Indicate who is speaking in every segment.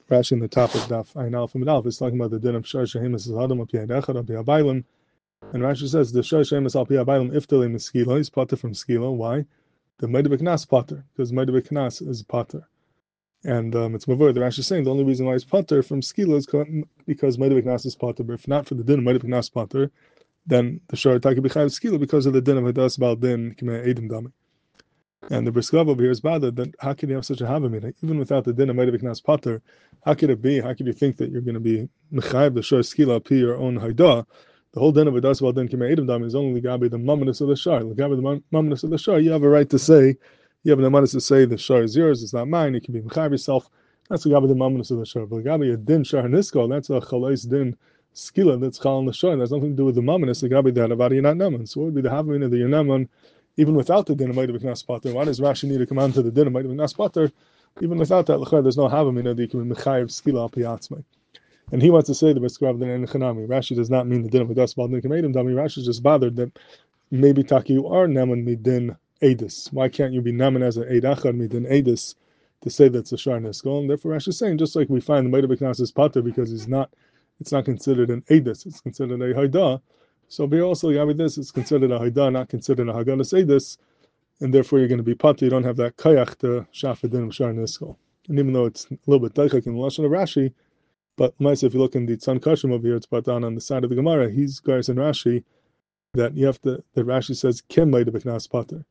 Speaker 1: Rashi in the top of Daf Ayin Aleph Amud Aleph is talking about the din of Shor Shehemus Adam Al Pi Echad Al Pi Habaylim, and Rashi says the Shor Shehemus Al Pi Habaylim Iftalei Miskila, he's potter from Skila. Why? The Meideh B'Knas potter, because Meideh B'Knas is potter, and it's Mavur. The Rashi is saying the only reason why he's potter from Skila is because Meideh B'Knas is potter. But if not for the din of Meideh B'Knas potter, then the Shor Taki B'Chayav Skila because of the din of Hadas Bal Din K'mei Eidim Dami. And the Briskov over here is bothered that how can you have such a havamina even without the din of Meideh B'Knas potter? How could it be? How could you think that you're going to be mechayev the shor skila pi your own hayda? The whole din of Hadas Bal Din K'mei Eidim Dami is only Gabi the mamonis of the shor. Gabi the mamonis of the shor, you have a right to say, you have an amanis to say the shor is yours, it's not mine. You can be mechayev yourself. That's the Gabi the mamonis of the shor. But Gabi a din shor nisko, that's a chalais din skila that's chal on the shor. That's nothing to do with the mamonis. The Gabi the hadavari not naman. So what would be the havamina of the naman? Even without the din of Meideh B'Knas potter, why does Rashi need to come on to the din of Meideh B'Knas potter? Even without that, there's no havamina that you can be mechayev skila al piyatzmei. And he wants to say the Briskov din Chanami. Rashi does not mean the din of Hadas Bal Din K'mei Eidim Dami. Rashi is just bothered that maybe Taki you are naman midin edis. Why can't you be naman as an eid achad midin edis to say that's a shar niskol? And therefore Rashi is saying just like we find the Meideh B'Knas is potter because it's not considered an edis, it's considered a hayda. So here also, you have this, it's considered a hayda, not considered a haganas edis, and therefore you're going to be potter. You don't have that kayach to shafadin of shar niskol. And even though it's a little bit daichak in the lashon of Rashi, but if you look in the Tzan Kashim over here, it's brought down on the side of the Gemara. He's guys in Rashi that you have to. That Rashi says kem Meideh B'Knas potter.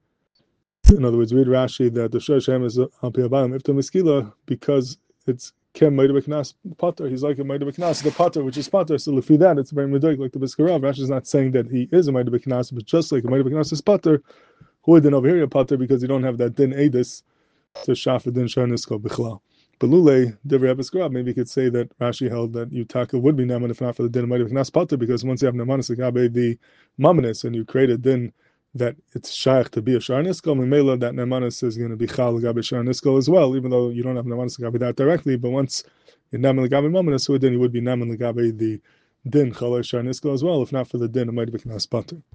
Speaker 1: In other words, read Rashi that the shor shem is al pi habaylim ifta miskila because it's kem Meideh B'Knas potter. He's like a Meideh B'Knas the potter, which is potter. So if that, it's very medoik like the Briskarav. Rashi is not saying that he is a Meideh B'Knas, but just like a Meideh B'Knas is potter, who would then over here a potter because you don't have that din edis to shafad din shar niskol b'chlal. But Lule, Divrei Briskarav, maybe you could say that Rashi held that Yutaka would be naman if not for the din of Meideh B'Knas potter, because once you have namanis agabe the mamanis and you create a din that it's shaykh to be a shar niskol, Mimela that namanis is going to be chal agabe shar niskol as well, even though you don't have namanis agabe that directly. But once you're naman agabe mamanis, so then you would be naman agabe the din chal shar niskol as well, if not for the din of Meideh B'Knas potter.